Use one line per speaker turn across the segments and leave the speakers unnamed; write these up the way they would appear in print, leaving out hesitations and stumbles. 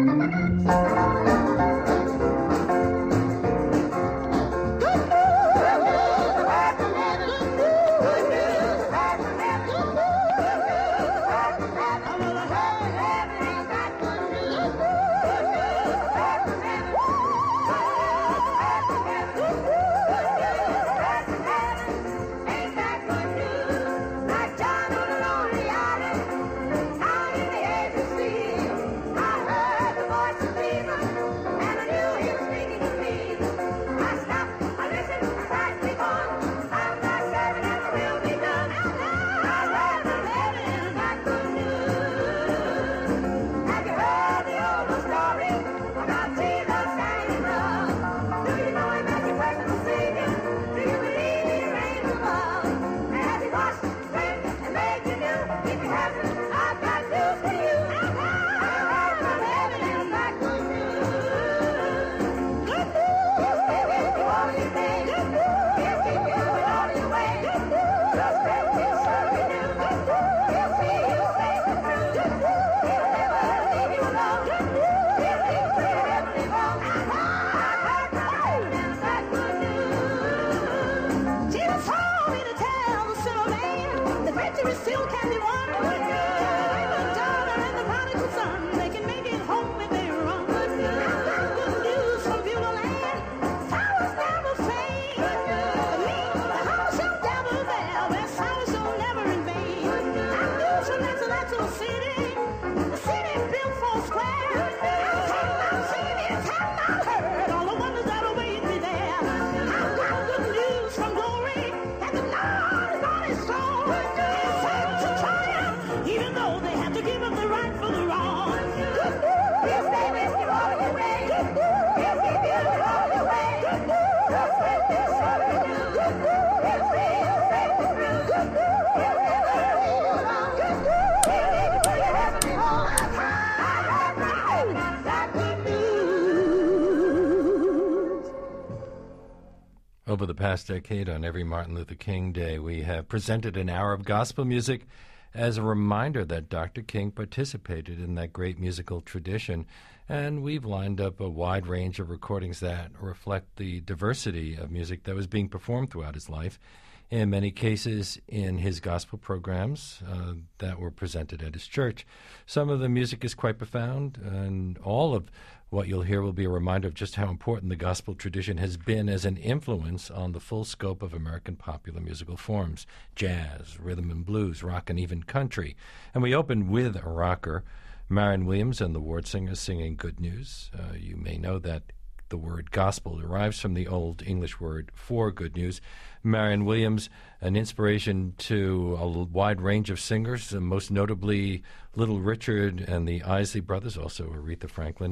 Over the past decade, on every Martin Luther King Day, we have presented an hour of gospel music as a reminder that Dr. King participated in that great musical tradition. And we've lined up a wide range of recordings that reflect the diversity of music that was being performed throughout his life, in many cases in his gospel programs that were presented at his church. Some of the music is quite profound, and all of what you'll hear will be a reminder of just how important the gospel tradition has been as an influence on the full scope of American popular musical forms: jazz, rhythm and blues, rock, and even country. And we opened with a rocker, Marion Williams and the Ward Singers singing Good News. You may know that the word gospel derives from the Old English word for good news. Marion Williams, an inspiration to a wide range of singers, most notably Little Richard and the Isley Brothers, also Aretha Franklin.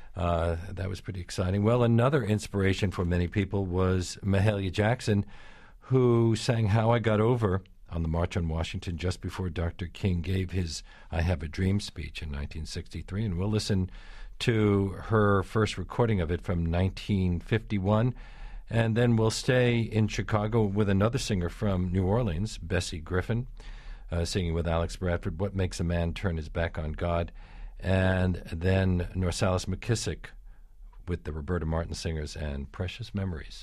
That was pretty exciting. Well, another inspiration for many people was Mahalia Jackson, who sang How I Got Over on the March on Washington just before Dr. King gave his I Have a Dream speech in 1963. And we'll listen to her first recording of it from 1951. And then we'll stay in Chicago with another singer from New Orleans, Bessie Griffin, singing with Alex Bradford, What Makes a Man Turn His Back on God. And then Norsalis McKissick with the Roberta Martin Singers and Precious Memories.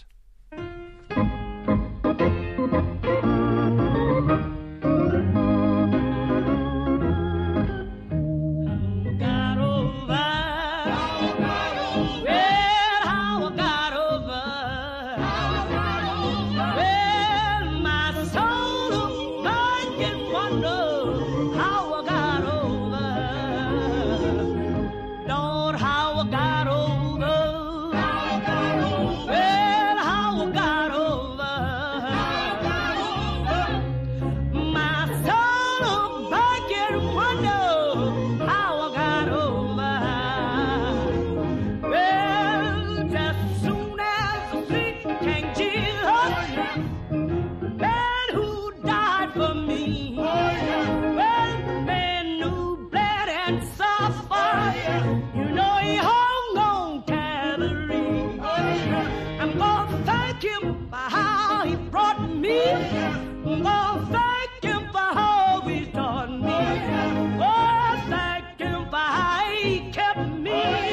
Kept me.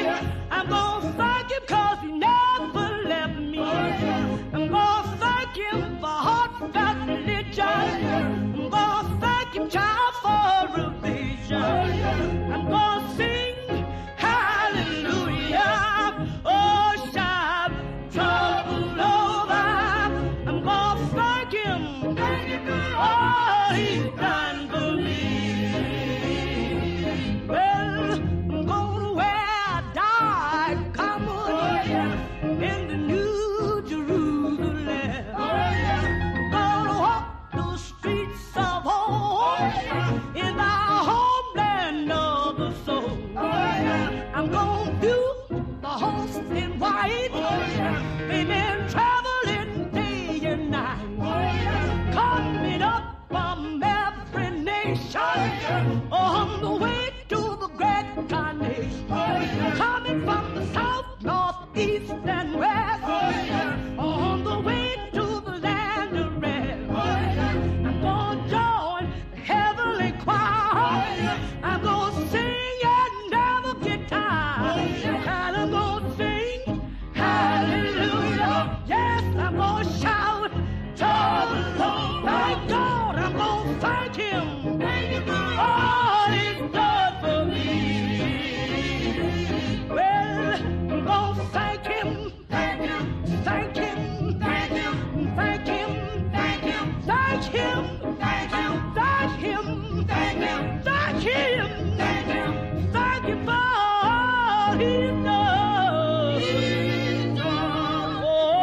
I'm gonna do the horse in white. They've been traveling day and night, coming up from every nation on the way to the great carnation, coming from the south, north, east, and west, on the way to the land of rest. I'm gonna join the heavenly choir. I'm gonna sing and never get tired. And I'm gonna sing hallelujah. Yes, I'm gonna shout to the Lord. Thank God, I'm gonna thank Him. All He's done for me. Well, I'm gonna thank Him. Thank Him. Thank Him. Thank Him. Thank Him. Thank Him. Thank Him. Thank Him. Thank Him. Thank Him. Thank Him. Thank Him. Thank Him for all He's done. He's done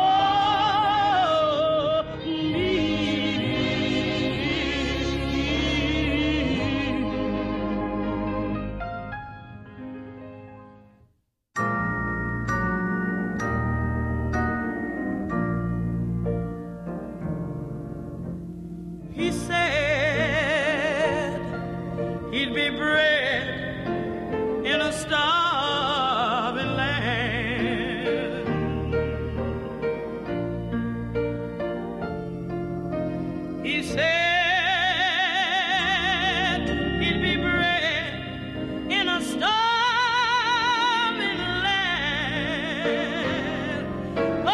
for me. He said he'd be bred in a starving land. He said he'd be bred in a starving land. Oh,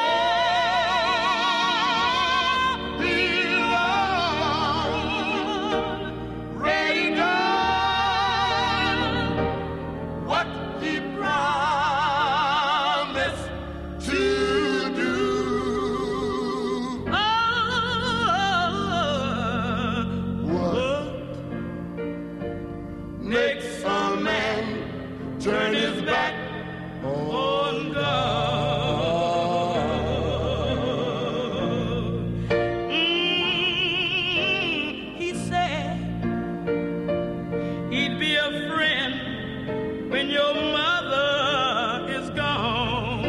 ready done what He promised to do. What makes a man turn his back on God? He said he'd be a friend when your mother is gone.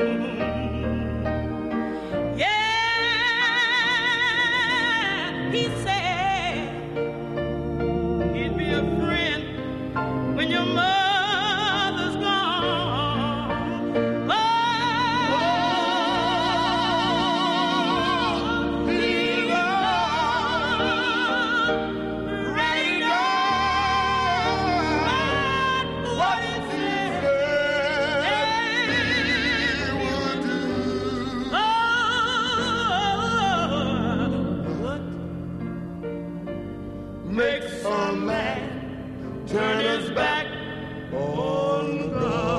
Yeah, he said he'd be a friend when your mother's gone. Oh, he's ready to what he said he would do. Oh, what makes a man turn his back on God?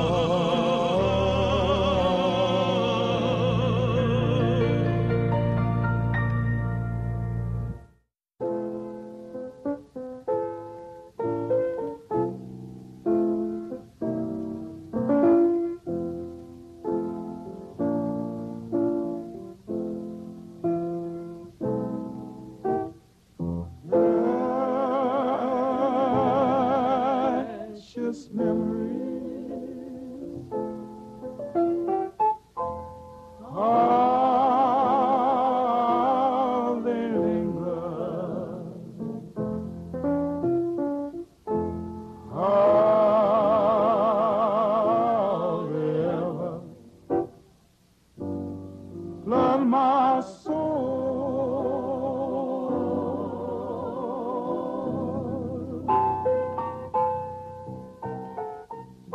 Precious memories how they linger, how they ever flood my soul.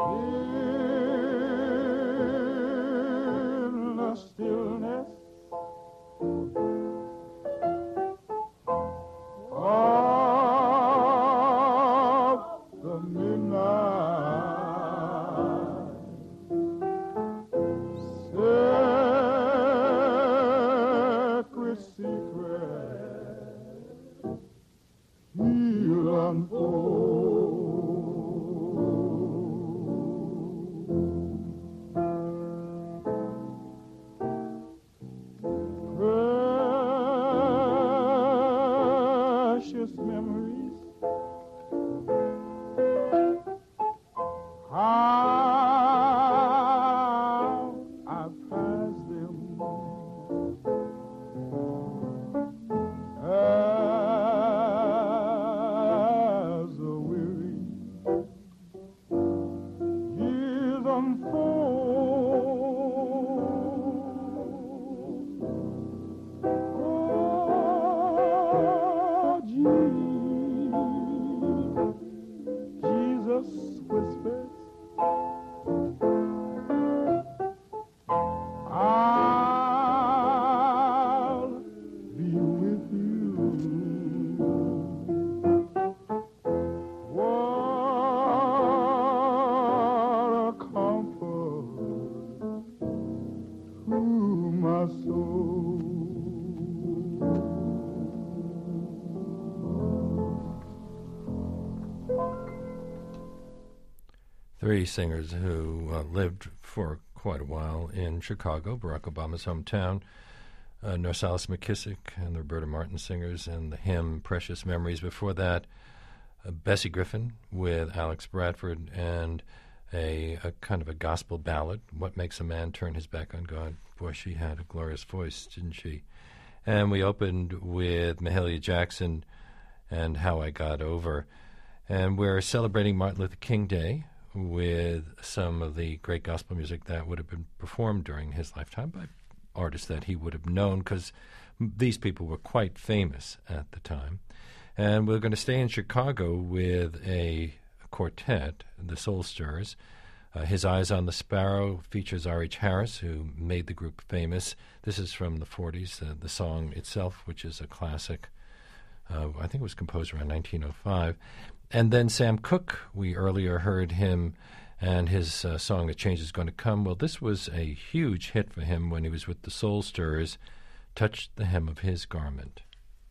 Three singers who lived for quite a while in Chicago, Barack Obama's hometown, Norsalis McKissick and the Roberta Martin singers, and the hymn Precious Memories. Before that, Bessie Griffin with Alex Bradford and a kind of a gospel ballad, What Makes a Man Turn His Back on God. Boy, she had a glorious voice, didn't she? And we opened with Mahalia Jackson and How I Got Over. And we're celebrating Martin Luther King Day with some of the great gospel music that would have been performed during his lifetime by artists that he would have known, because these people were quite famous at the time. And we're going to stay in Chicago with a quartet, the Soul Stirrers. His Eyes on the Sparrow features R.H. Harris, who made the group famous. This is from the 40s, the song itself, which is a classic. I think it was composed around 1905. And then Sam Cooke, we earlier heard him and his song The Change Is Going to Come. Well, this was a huge hit for him when he was with the Soul Stirrers, Touched the Hem of His Garment.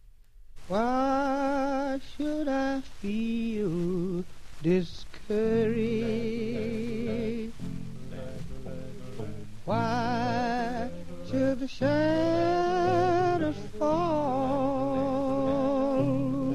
Why should I feel discouraged? Why should the shadows fall?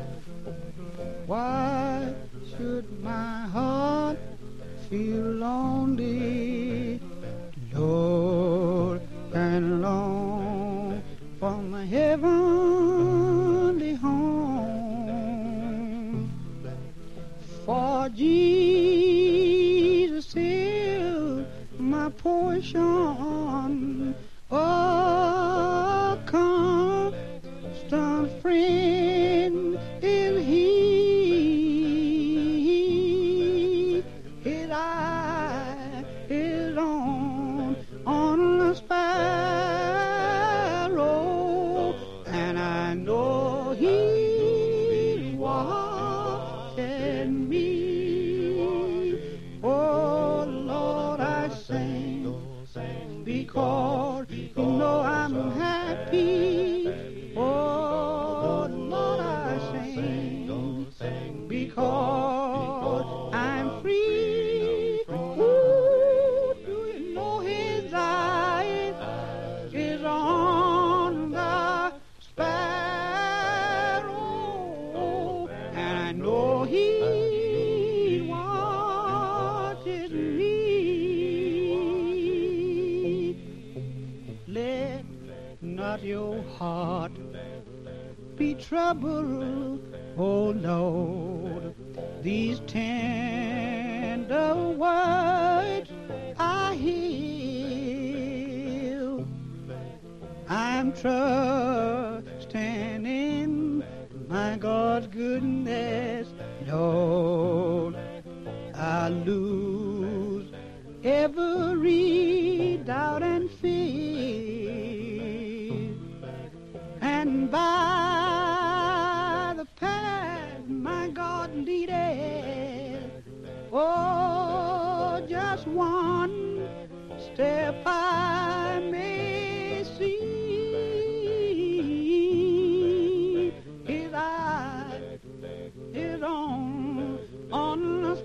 Why should my heart feel lonely, Lord, and long for my heavenly home? For Jesus is my portion, a constant friend is He. His eye is on the sparrow, and I know He watching me. Oh Lord, I sing because you know I'm happy. Oh Lord, I sing because I'm free. Ooh, do you know His eyes is on the sparrow, and I know He watches me. Let not your heart be troubled, oh Lord. These tender words I hear, I'm trusting in my God's goodness, Lord. I lose every doubt and fear, and by the path my God leadeth, oh, just one step I may see. His eye is on the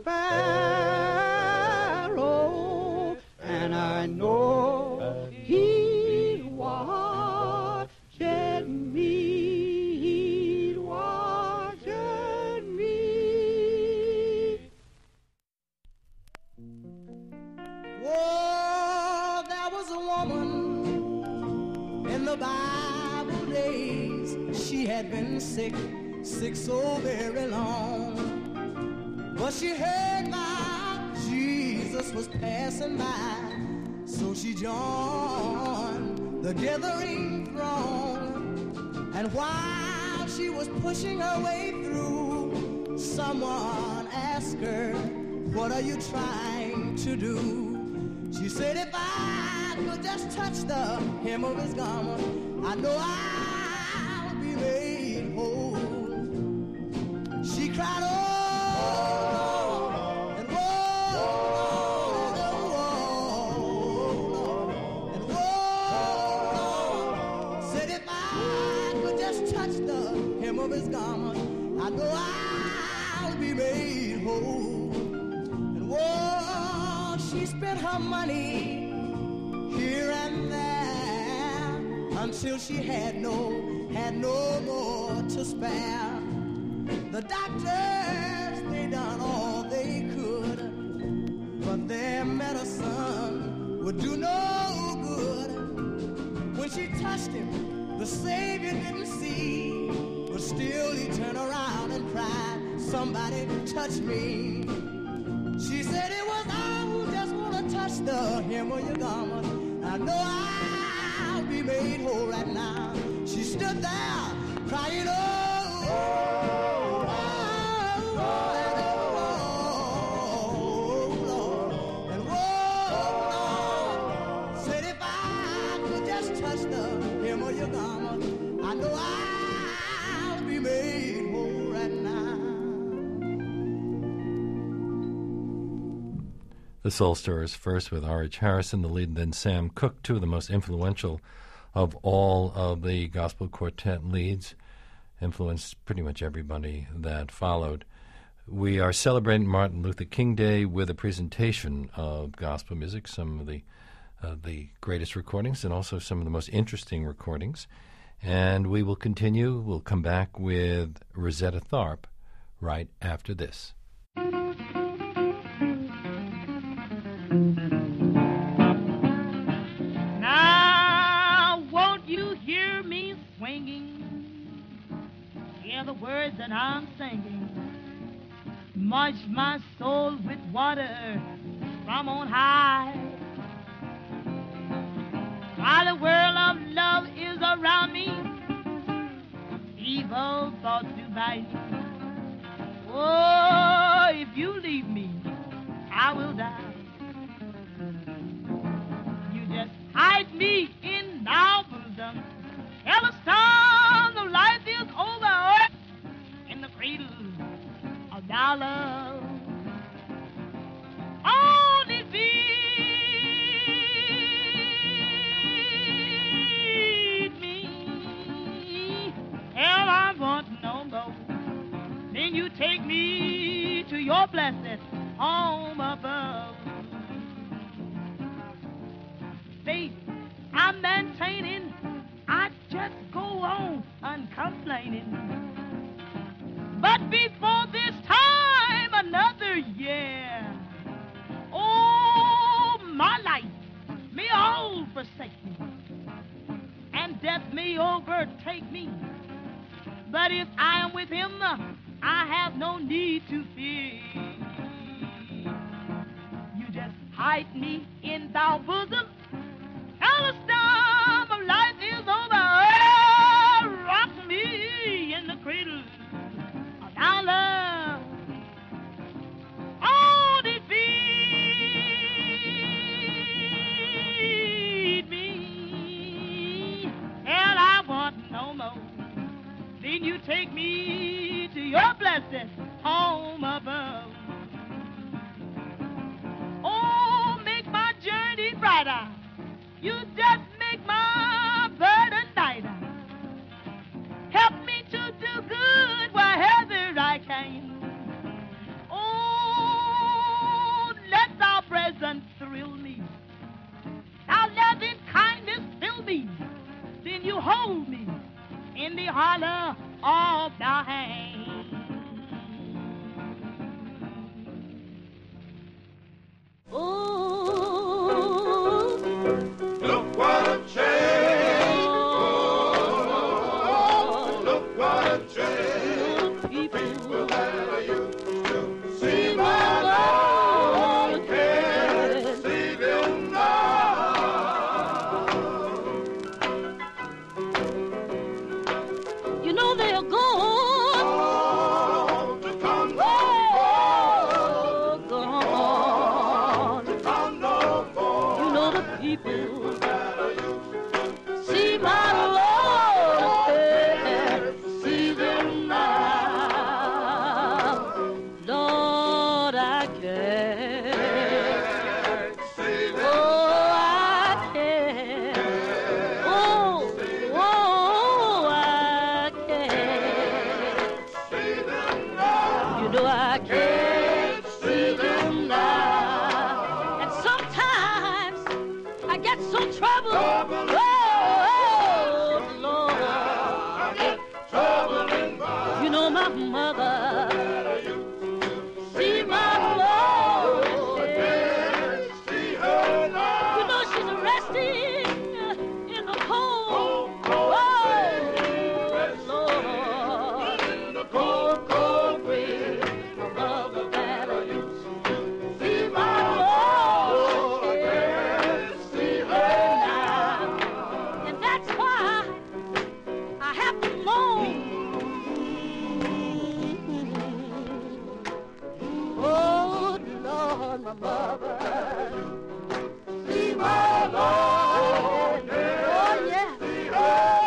sparrow, and I know He's watching me. He's watching me. Whoa, there was a woman in the Bible days. She had been sick so very long, but she heard about Jesus Jesus was passing by. So she joined the gathering throng, and while she was pushing her way through, someone asked her, "What are you trying to do?" She said, "If I could just touch the hem of his garment, I know I'll be made whole." She cried, "Oh, and whoa, and whoa, and whoa," said, "If I could just touch the hem of his garment, I know I'll be made whole." And whoa, she spent her money here and there until she had no more to spare. The doctors, they done all they could, but their medicine would do no good. When she touched him, the Savior didn't see, but still he turned around and cried, "Somebody touch me." She said, "It was I who just want to touch the hem of your garment. I know I'll be made whole right now." She stood there crying, "Oh, oh, oh, oh, Lord, and whoa, Lord," said, "If I could just touch the hem of your garment, I know I'll be made whole right now."
The Soul Stirrers, first with R.H. Harrison, the lead, and then Sam Cooke, two of the most influential of all of the gospel quartet leads, influenced pretty much everybody that followed. We are celebrating Martin Luther King Day with a presentation of gospel music, some of the greatest recordings and also some of the most interesting recordings. And we will continue. We'll come back with Rosetta Tharpe right after this.
Now, won't you hear me swinging? Hear the words that I'm singing. Much my soul with water from on high. While the world of love is around me, evil thoughts do bite. Oh, if you leave me, I will die. You just hide me in thy bosom. Tell the storm of life is over in the cradle of thy love. Only feed me, hell I want no more. Then you take me to your blessed home above. Faith I'm maintaining, I just go on uncomplaining. But before this time, another year, oh, my life may all forsake me, and death may overtake me. But if I am with him, I have no need to fear. You just hide me in thy bosom. Now the storm of life is over. Rock me in the cradle of thy love. Oh, defeat me. Hell, I want no more. Then you take me to your blessed home above. Oh, make my journey brighter. You just make my burden lighter. Help me to do good wherever I can. Oh, let thy presence thrill me. Thy loving kindness fill me. Then you hold me in the hollow of thy hand. Oh,
look what a change! Oh, look what a change! People that I used to see my Lord care
people see my Lord, see them now. Lord, I can't. Oh, I can't. Oh, I can't. You know I can't see them now. And sometimes I get so troubled. Oh, Lord. You know my mother. See my Lord. You know she's resting in the cold. Oh, Lord. In the cold, cold grave above the valley. See my Lord. See her now. And that's why I have to moan. Oh, Lord, my mother. See my Lord. Oh, yeah. See her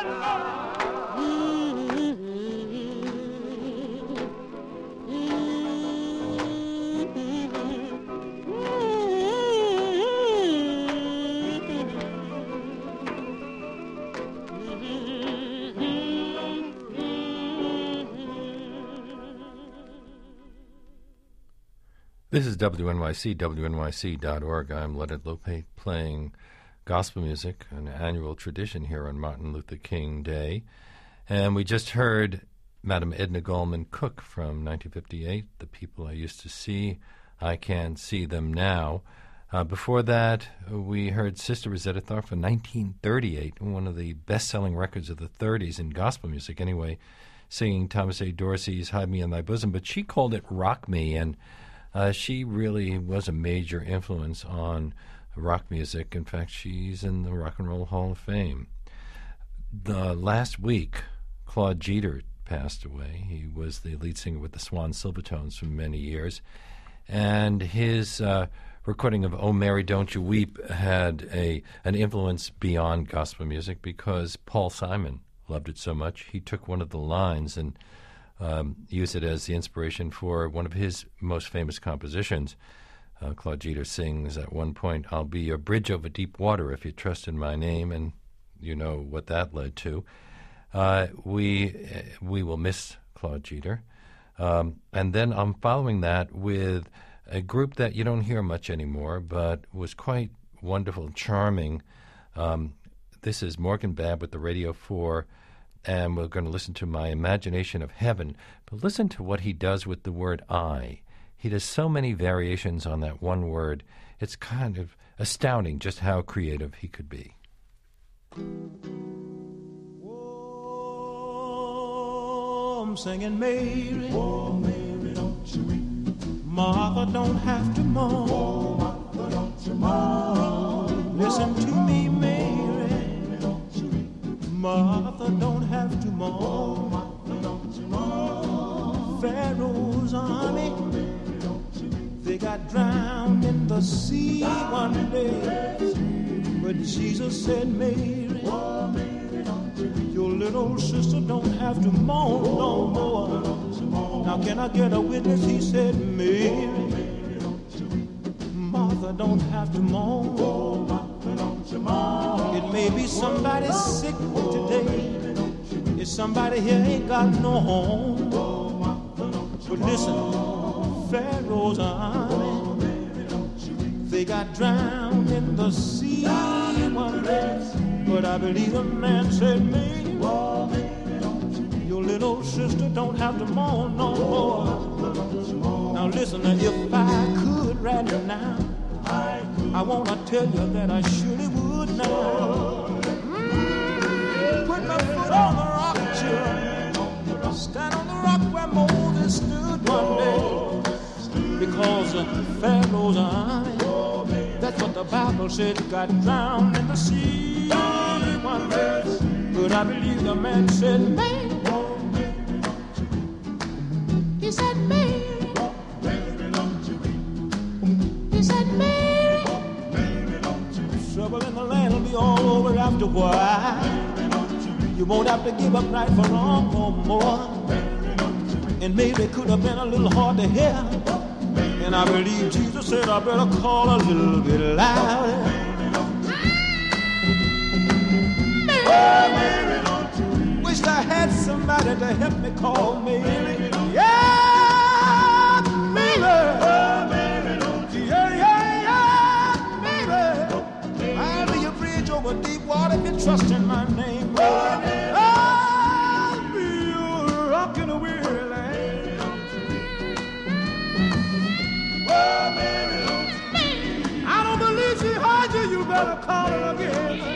This is WNYC, WNYC.org. I'm Leonard Lopate playing gospel music, an annual tradition here on Martin Luther King Day. And we just heard Madam Edna Goldman Cook from 1958, The People I Used to See, I Can't See Them Now. Before that, we heard Sister Rosetta Tharpe from 1938, one of the best-selling records of the 30s in gospel music anyway, singing Thomas A. Dorsey's Hide Me in Thy Bosom, but she called it Rock Me, and she really was a major influence on rock music. In fact, she's in the Rock and Roll Hall of Fame. Last week, Claude Jeter passed away. He was the lead singer with the Swan Silvertones for many years, and his recording of Oh Mary Don't You Weep had an influence beyond gospel music because Paul Simon loved it so much. He took one of the lines and used it as the inspiration for one of his most famous compositions. Claude Jeter sings at one point, I'll be your bridge over deep water if you trust in my name, and you know what that led to. We will miss Claude Jeter. And then I'm following that with a group that you don't hear much anymore, but was quite wonderful, charming. This is Morgan Babb with the Radio 4, and we're going to listen to My Imagination of Heaven. But listen to what he does with the word I. He does so many variations on that one word. It's kind of astounding just how creative he could be.
Oh, I'm singing Mary. Oh, Mary, don't you weep. Martha don't have to mourn. Oh, Martha, don't you mourn. Listen to me, Mary. Don't you weep. Martha don't have to mourn. Oh, Martha, don't you mourn. Pharaoh's army, they got drowned in the sea one day. But Jesus said, Mary, oh, Mary, don't you weep. Your little sister don't have to mourn no more. Now can I get a witness? He said, Mary, Martha don't have to mourn. It may be somebody sick today. If somebody here ain't got no home. But listen, Pharaoh's army, they got drowned in the sea one day. But I believe the man said, Mary, your little sister don't have to mourn no more. Now listen, if I could right now, I want to tell you that I surely would now. Put my foot on the rock, children. Stand on the rock where Moses stood one day. Because Pharaoh's army, that's what the Bible said, got drowned in the sea one day. But I believe the man said, Mary. He said, Mary. He said, Mary. Trouble in the after a while, you won't have to give up right for wrong no more. And maybe it could have been a little hard to hear. And I believe Jesus said I better call a little bit louder. Wish I had somebody to help me call Mary. Yeah, Mary. Yeah, Mary. I'll be a bridge over deep water if you trust in my name. I'll be a rock in a weary land. I don't believe she heard you. You better call her again.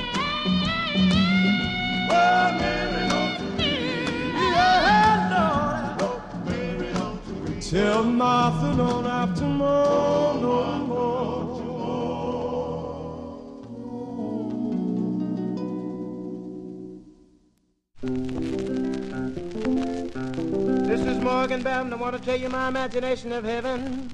Tell Martha don't have to mourn no more.
This is Morgan Bell, and I want to tell you my imagination of heaven.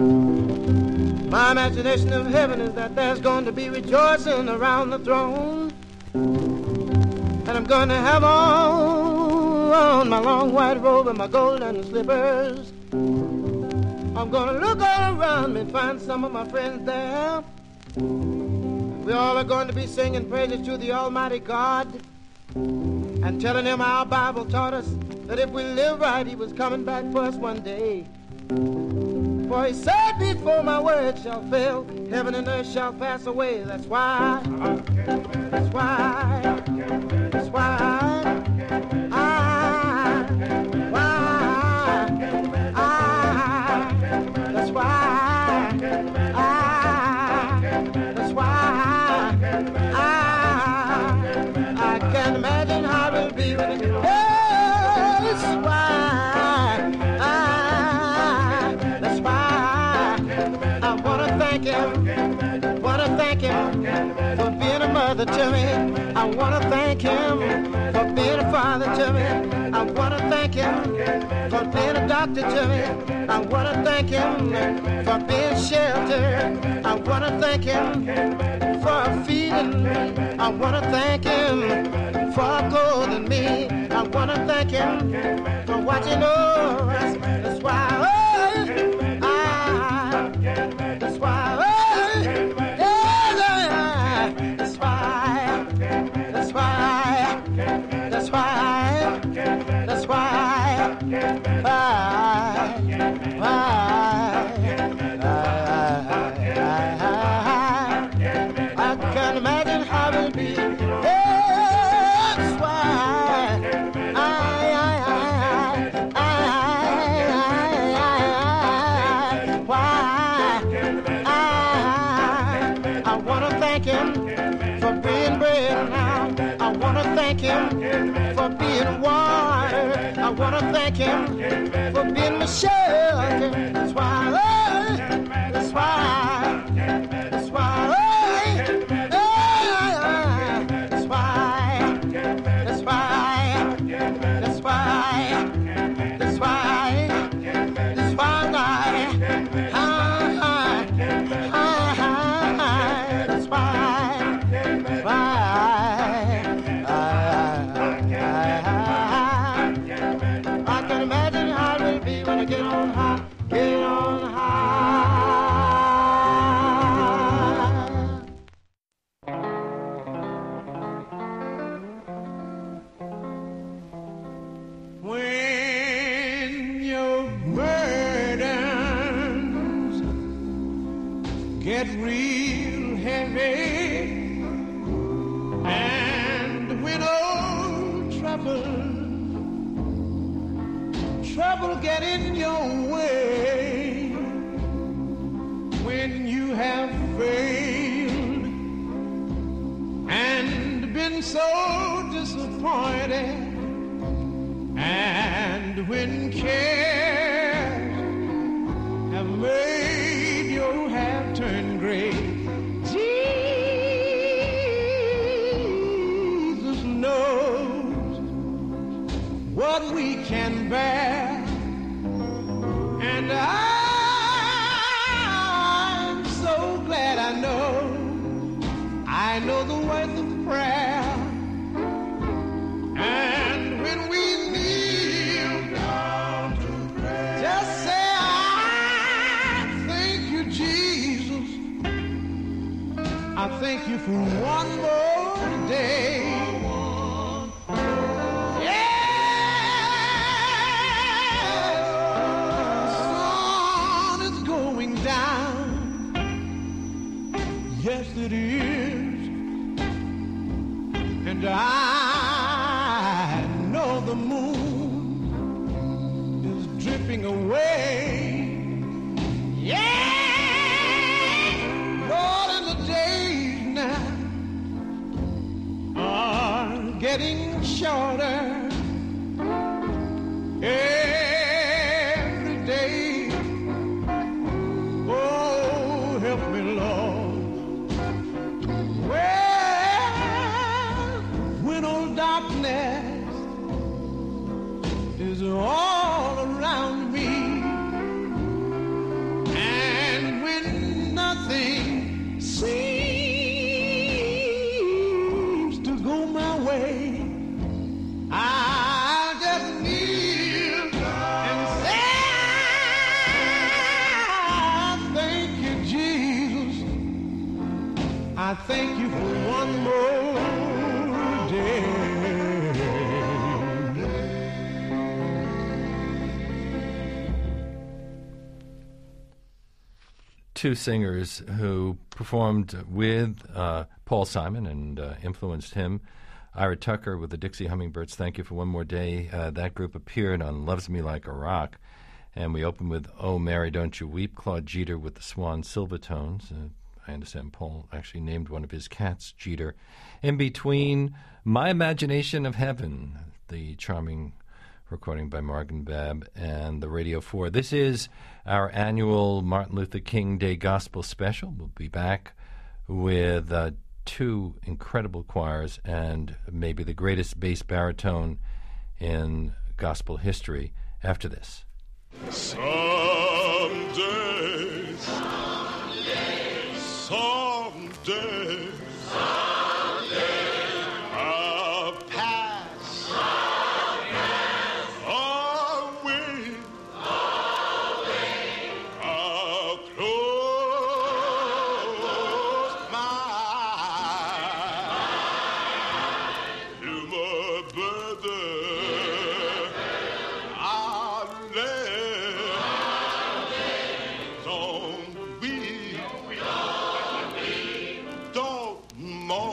My imagination of heaven is that there's going to be rejoicing around the throne. And I'm going to have on my long white robe and my golden slippers. I'm going to look all around me, find some of my friends there. We all are going to be singing praises to the Almighty God and telling him our Bible taught us that if we live right, he was coming back for us one day. For he said, before my word shall fail, heaven and earth shall pass away. That's why I can't imagine how it will be when it gets for being a mother to me. I want to thank him for being a father to me. I want to thank him for being a doctor to me. I want to thank him for being shelter. I want to thank him for feeding me. I want to thank him for clothing me. I want to thank him for watching over us. That's why, that's why. I can't imagine how it'll be. That's why I want to thank him for being bread now. I want to thank him for being water. I want to thank him for being my shelter. That's why, that's why, that's why, that's why, that's why, that's why, that's why, that's why, that's I can imagine how it will be when I get on high, get on high.
When your burdens get real heavy, and when old trouble get in your way, when you have failed and been so disappointed, and when cares have made your hair turn gray, Jesus knows what we can bear, and I'm so glad I know the worth of I thank you for one more day. Yes, it is. And I know the moon is dripping away. Yeah, Lord, and the days now are getting shorter. Every day. Oh, help me, Lord. Darkness is all around me, and when nothing seems to go my way, I just kneel and say, I thank you, Jesus. I thank you for one more day.
Two singers who performed with Paul Simon and influenced him. Ira Tucker with the Dixie Hummingbirds, Thank You for One More Day. That group appeared on Loves Me Like a Rock. And we opened with Oh, Mary, Don't You Weep, Claude Jeter with the Swan Silvertones. I understand Paul actually named one of his cats Jeter. In between, My Imagination of Heaven, the charming recording by Morgan Babb and the Radio 4. This is our annual Martin Luther King Day Gospel Special. We'll be back with two incredible choirs and maybe the greatest bass baritone in gospel history after this.
Someday, I'll pass away. I'll close my eyes to my brother. I'll let don't weep, don't mourn.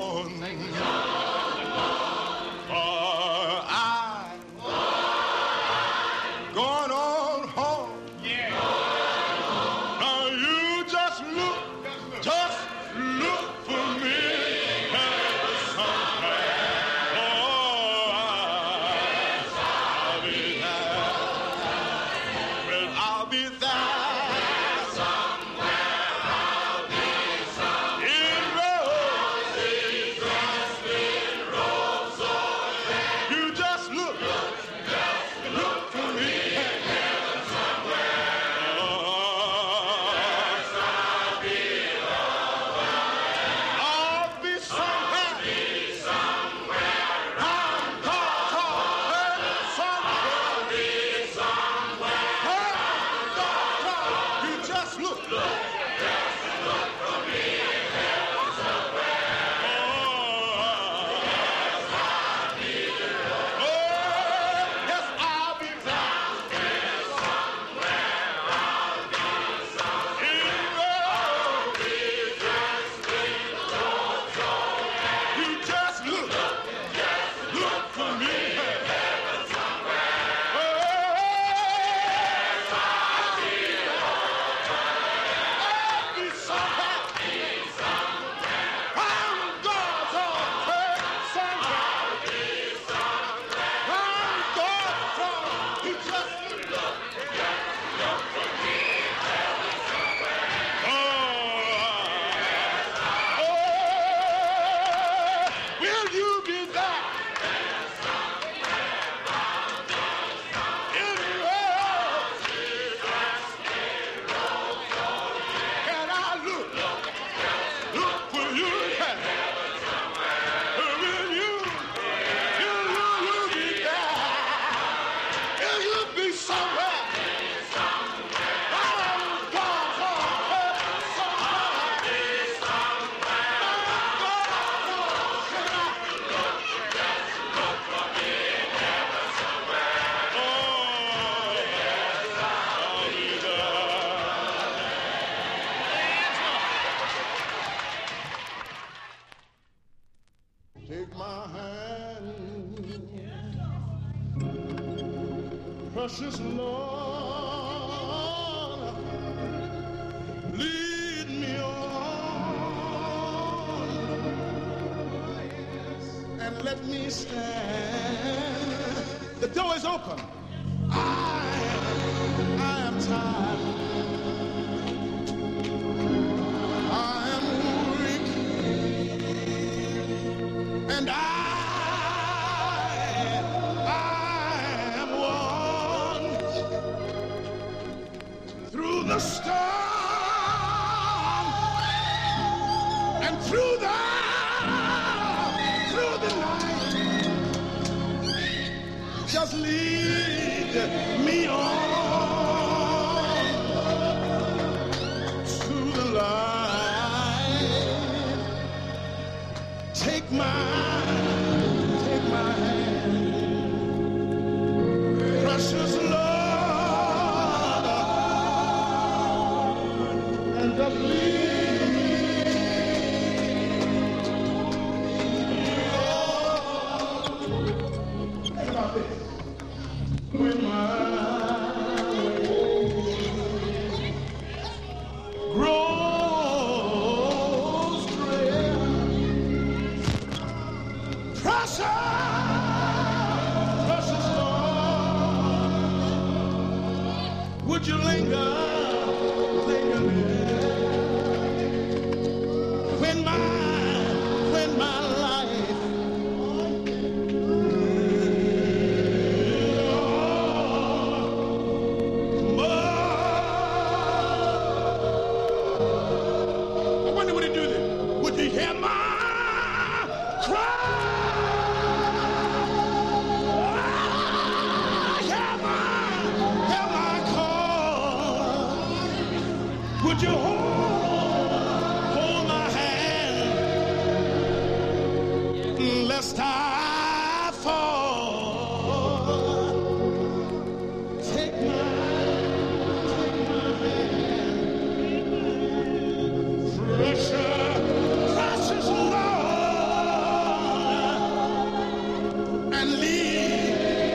Take my hand, precious Lord, lead me on, and let me stand. The door is open. I am tired. I am weak, and I am worn through the storm and through the night. Just lead me on to the light. Take my hand, precious Lord, and just lead me on. Think about this. When my grows drear, precious Lord, would you linger near? When my life hear my cry, hear my call. Would you hold my hand, lest I fall? Take my hand, precious Lord, and lead.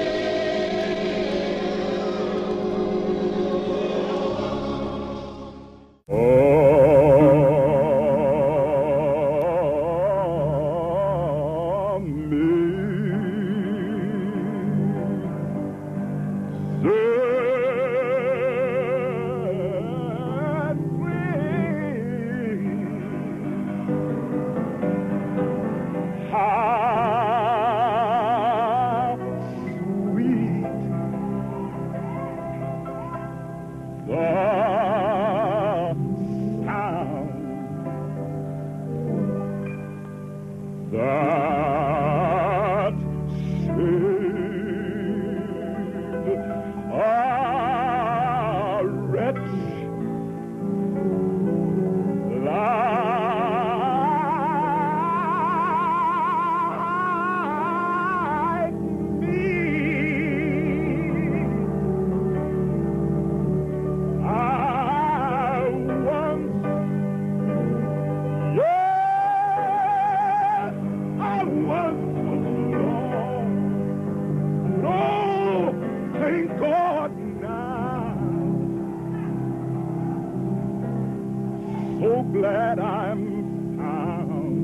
Glad I'm found.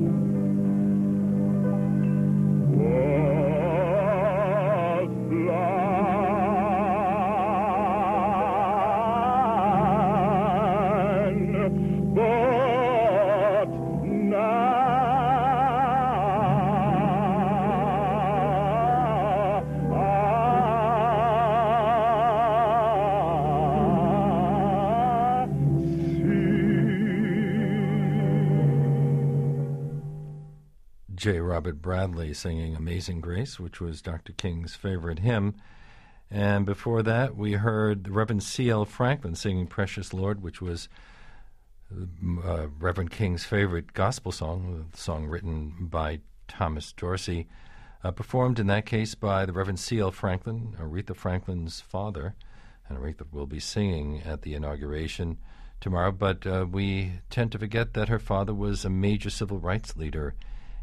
Was blind, but
J. Robert Bradley singing Amazing Grace, which was Dr. King's favorite hymn. And before that, we heard the Reverend C.L. Franklin singing Precious Lord, which was Reverend King's favorite gospel song, a song written by Thomas Dorsey, performed in that case by the Reverend C.L. Franklin, Aretha Franklin's father. And Aretha will be singing at the inauguration tomorrow. But we tend to forget that her father was a major civil rights leader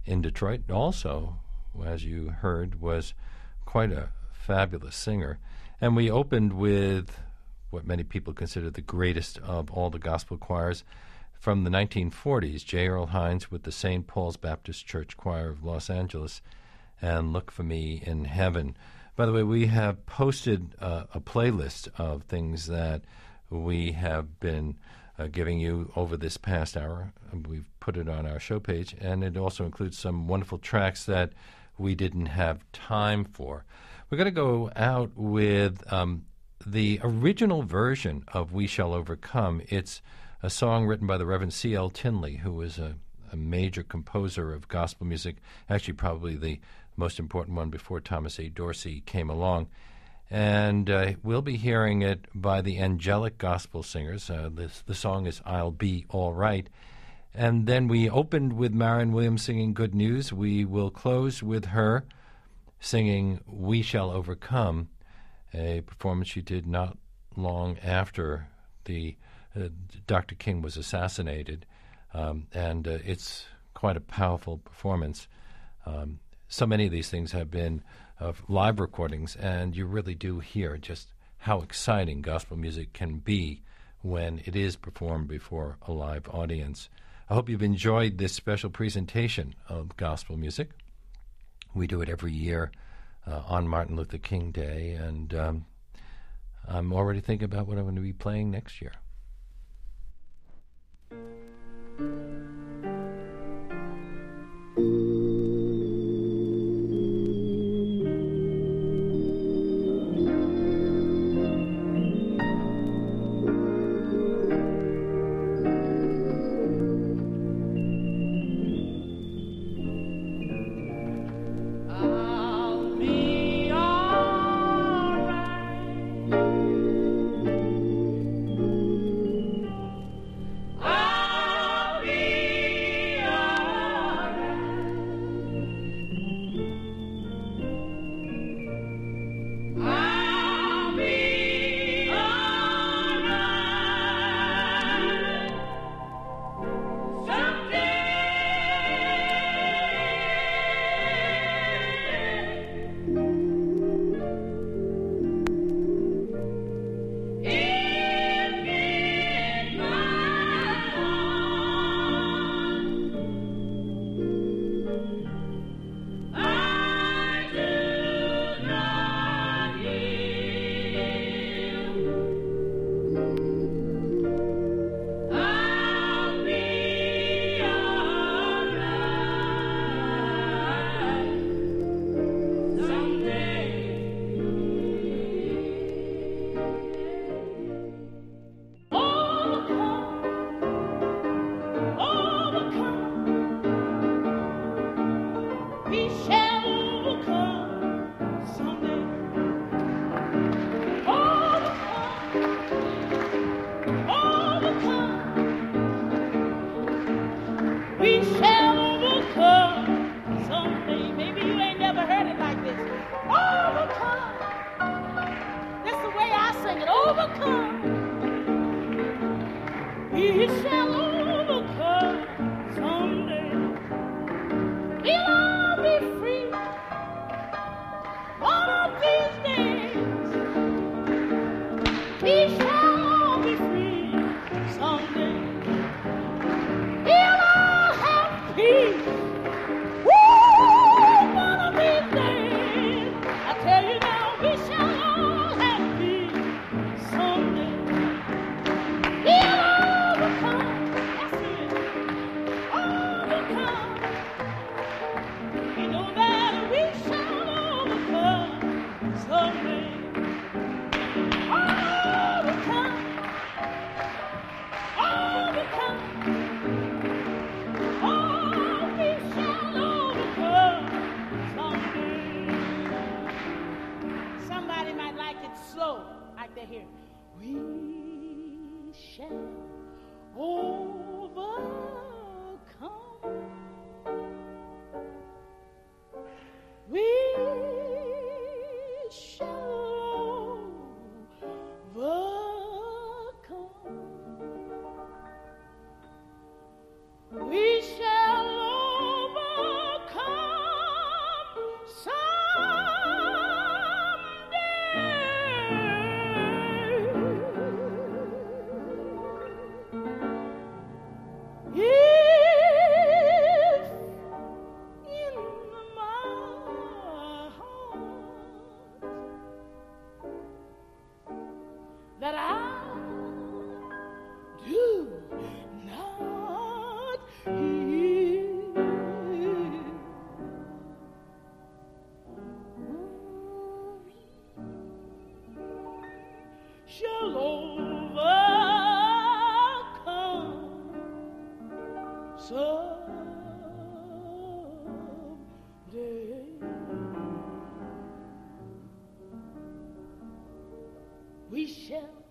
in Detroit. Also, as you heard, was quite a fabulous singer. And we opened with what many people consider the greatest of all the gospel choirs from the 1940s, J. Earl Hines with the St. Paul's Baptist Church Choir of Los Angeles and Look for Me in Heaven. By the way, we have posted a playlist of things that we have been giving you over this past hour. We've put it on our show page, and it also includes some wonderful tracks that we didn't have time for. We're going to go out with the original version of We Shall Overcome. It's a song written by the Reverend C.L. Tinley, who was a major composer of gospel music, actually probably the most important one before Thomas A. Dorsey came along. And we'll be hearing it by the Angelic Gospel Singers. The song is I'll Be All Right. And then we opened with Marion Williams singing Good News. We will close with her singing We Shall Overcome, a performance she did not long after Dr. King was assassinated. And it's quite a powerful performance. So many of these things have been live recordings, and you really do hear just how exciting gospel music can be when it is performed before a live audience. I hope you've enjoyed this special presentation of gospel music. We do it every year on Martin Luther King Day, and I'm already thinking about what I'm going to be playing next year.
day. We shall